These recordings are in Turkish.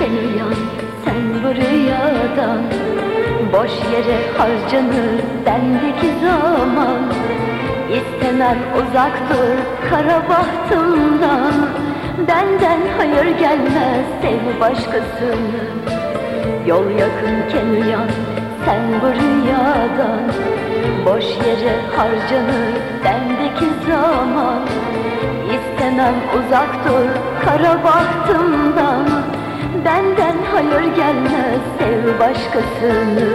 uyurken uyan sen bu rüyadan. Boş yere harcanır bendeki zaman. İstemem uzak dur kara bahtımdan. Benden hayır gelmez sev başkasını. Yol yakınken uyan sen bu rüyadan. Boş yere harcanır bendeki zaman. İstemem uzak dur kara bahtımdan. Benden hayır gelmez sev başkasını.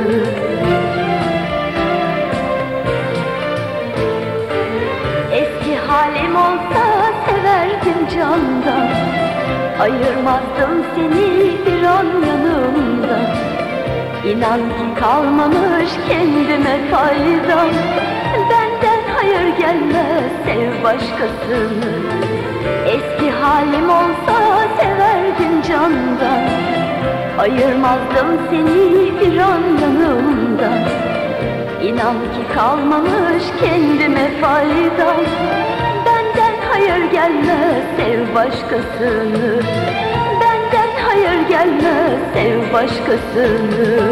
Eski halim olsa severdim candan. Ayırmazdım seni bir an yanımda. İnan ki kalmamış kendime faydam. Benden hayır gelmez sev başkasını. Eski halim olsa severdim candan. Ayırmazdım seni bir an yanımda. İnan ki kalmamış kendime faydam. Benden hayır gelmez sev başkasını. Benden hayır gelmez sev başkasını.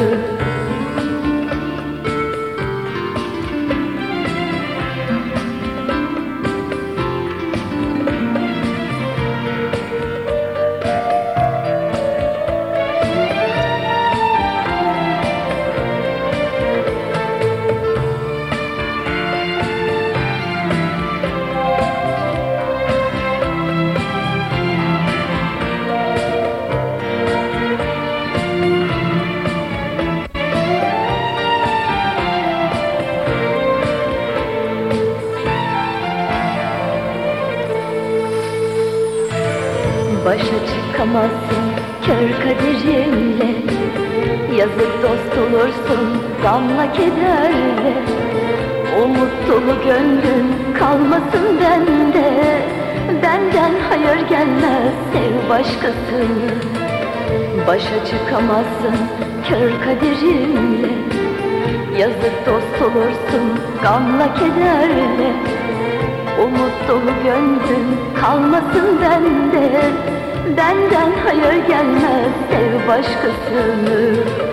Başa çıkamazsın kör kaderimle. Yazık dost olursun gamla kederle. Umut dolu gönlün kalmasın bende. Benden hayır gelmez sev başkasını. Başa çıkamazsın kör kaderimle. Yazık dost olursun gamla kederle. Umut dolu gönlün kalmasın bende. Benden hayır gelmez sev başkasını.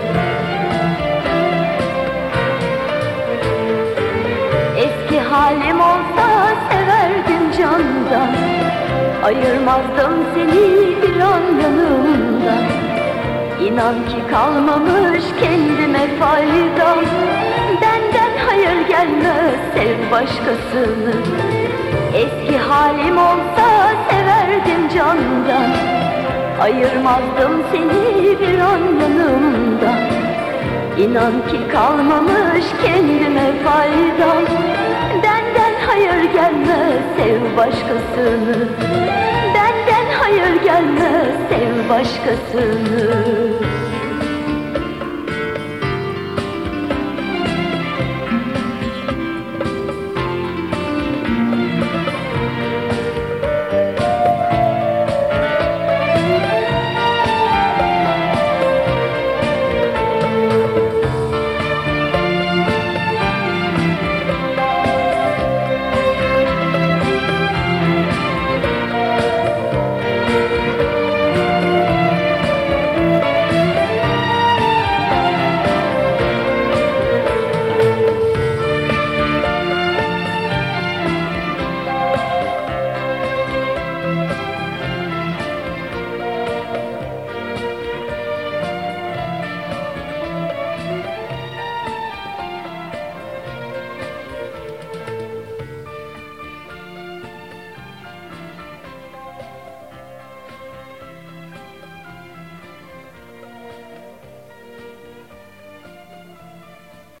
Eski halim olsa severdim candan. Ayırmazdım seni bir an yanımda. İnan ki kalmamış kendime faydam. Benden hayır gelmez sev başkasını. Eski halim olsa severdim candan. Ayırmazdım seni bir an yanımda. İnan ki kalmamış kendime faydam. Benden hayır gelmez sev başkasını. Benden hayır gelmez sev başkasını.